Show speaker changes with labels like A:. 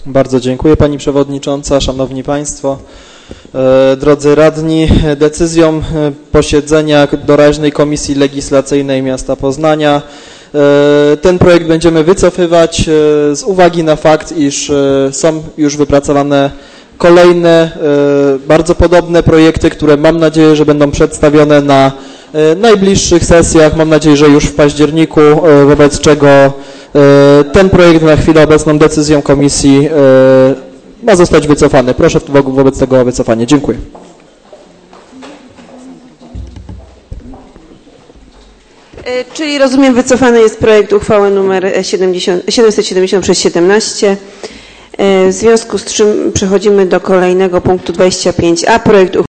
A: Bardzo dziękuję Pani Przewodnicząca, Szanowni Państwo, drodzy radni. Decyzją posiedzenia doraźnej Komisji Legislacyjnej Miasta Poznania ten projekt będziemy wycofywać z uwagi na fakt, iż są już wypracowane kolejne bardzo podobne projekty, które mam nadzieję, że będą przedstawione na najbliższych sesjach, mam nadzieję, że już w październiku, wobec czego ten projekt na chwilę obecną decyzją komisji ma zostać wycofany. Proszę wobec tego o wycofanie. Dziękuję.
B: Czyli rozumiem, wycofany jest projekt uchwały nr 770/17. W związku z czym przechodzimy do kolejnego punktu 25a. Projekt